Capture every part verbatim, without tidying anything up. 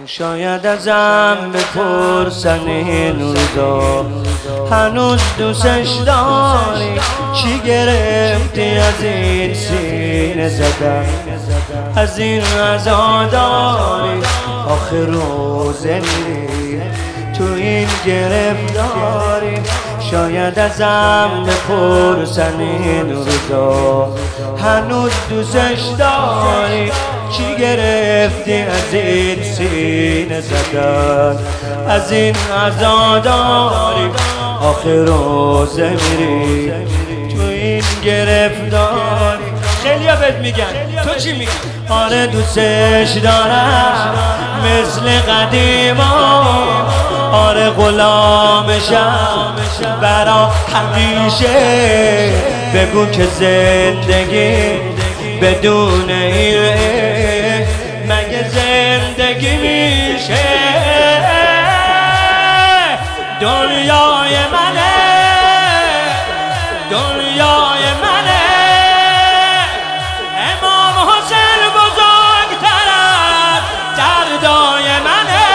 شاید ازم بپرسن این روزا هنوز دوستش داری؟ چی گرفتی از این سینه زدن؟ از این عزاداری آخر روزه میری تو این گرفتاری. شاید ازم بپرسن این روزا هنوز دوستش داری؟ چی گرفتی از این سینه زدن؟ از این عزاداری آخر روزه میری تو این گرفتاری. خیلی ها بهت میگن، تو چی میگی؟ آره دوستش دارم مثل قدیما، آره غلامشم برا همیشه. بگو که زندگی بدون این مگه زندگی میشه؟ دنیای منه، دنیای منه. امام حسین بزرگتر از دردای منه،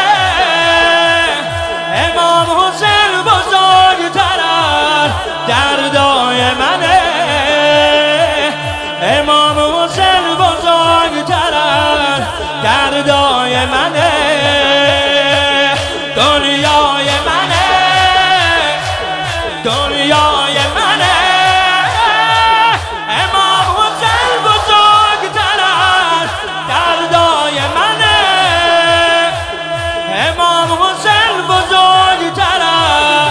امام حسین بزرگتر از دردای منه، امام حسین بزرگتر از دردای منه. دنیای منه، دنیای منه. امام حسین بزرگتر از دردای منه، امام حسین بزرگتر از.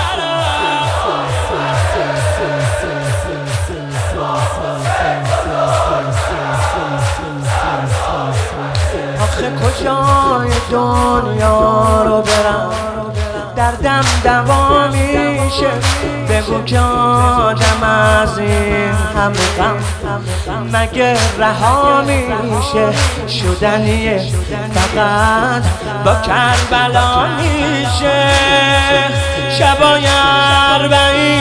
آخه کجای دنیا رو برم دردم دوا میشه؟ بگو که آدم از این همه غم مگه رها میشه؟ شدنیه فقط با کربلا میشه. شبای اربعین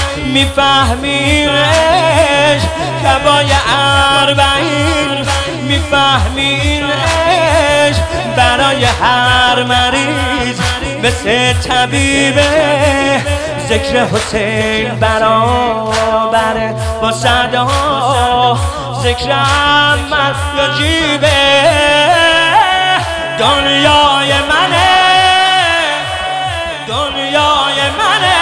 میفهمیمش، شبای اربعین میفهمیمش. برای هر مریض مثل طبیبه، ذکر حسین برابره با صدا ذکر عمر یا جیبه. دنیای منه، دنیای منه.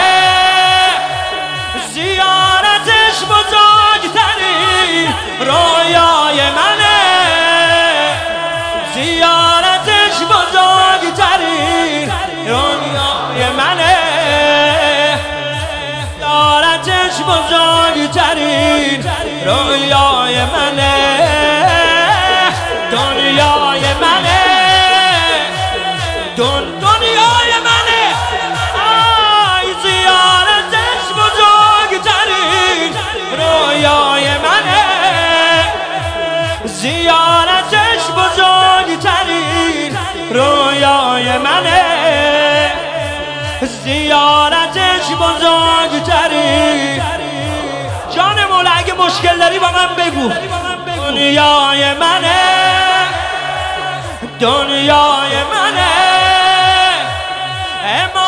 زیارتش بزرگترین رویای منه، زیارتش بزرگترین رویای منه، زیارتش بزرگترین رویای منه. دنیای منه، دن دنیای منه. آی زیارتش بزرگترین رویای منه، زیارتش بزرگترین رویای منه، زیارتش بزرگترین. جان مولا اگه مشکل داری با من بگو. دنیای منه، دنیای منه.